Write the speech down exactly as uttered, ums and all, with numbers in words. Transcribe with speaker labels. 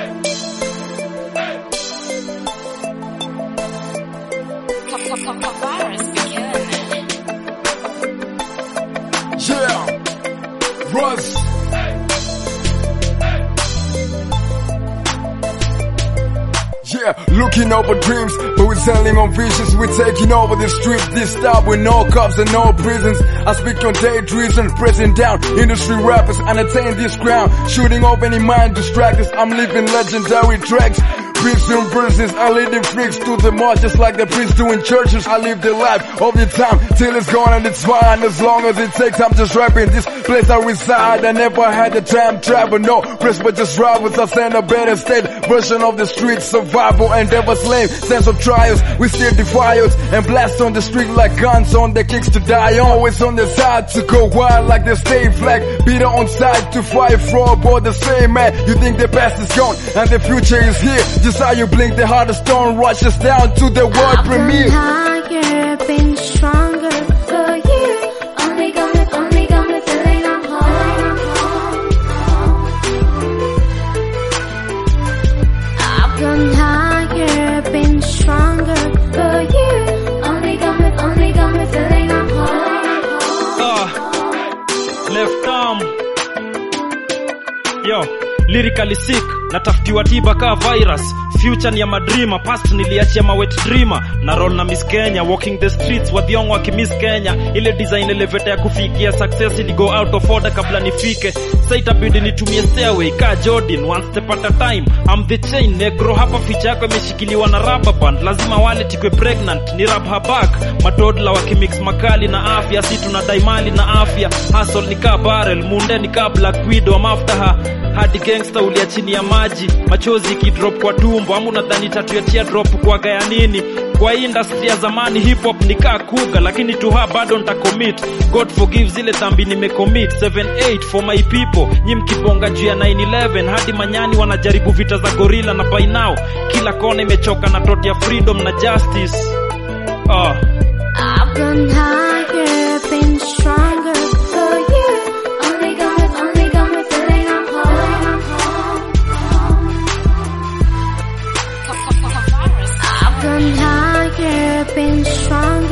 Speaker 1: Yeah, Russ. Yeah, looking over dreams, but we're selling on visions. We're taking over the streets this time with no cops and no prisons. I speak on daydreams and pressing down industry rappers and attain this crown. Shooting off any mind distractors. I'm living legendary tracks. Prison prisons, I lead them freaks to the march just like the priests do in churches. I live the life of the time till it's gone and it's fine. As long as it takes, I'm just rapping this place I reside. I never had the time travel, no risk but just rivals. I send a better state version of the street survival and never slave sense of trials. We still defy us and blast on the street like guns on the kicks to die. Always on the side to go wild like the state flag. Beater on side to fight fraud, boy the same man. You think the past is gone and the future is here. Just how you blink, the heart of stone rushes down to the world premiere.
Speaker 2: I've been higher, been stronger for you. Only got me, only got me feeling I'm home. I've gone higher, been stronger for you. Only got me, only got me feeling I'm home.
Speaker 3: Ah, left arm. Yo, lyrically sick, natafutiwa tiba ka virus. Future ni ya madreamer, past niliachia ma wet dreamer. Na roll na Miss Kenya, walking the streets wadhiongo waki Miss Kenya. Ile design elevator ya kufikia success ili go out of order kabla nifike. Sa itabidi nitumie stairway ka Jordan, one step at a time. I'm the chain negro, hapa ficha yako imeshikiliwa na rubber band. Lazima wallet ikwe pregnant, ni rub her back. Matodla wakimix makali na afya, si tunadai mali na afya. Hustle ni ka barrel, munde ni ka Black Widow, I'm after her. Hadi gangster ulia chini ya maji, machozi kidrop kwa tumbo. Amu nadhani tatu ya teardrop kwa gaya nini. Kwa industry ya zamani hip hop nika kuga, lakini tuha bado nita commit. God forgive zile dhambi nimecommit. seven eight for my people, nyi mkibonga juu ya nine eleven. Hadi manyani wanajaribu vita za gorilla na by now kila kona imechoka na thought ya freedom na justice. Ah,
Speaker 2: I've gone higher, been stronger for you. Only got me, only got me feeling I'm home. I've gone higher, been stronger.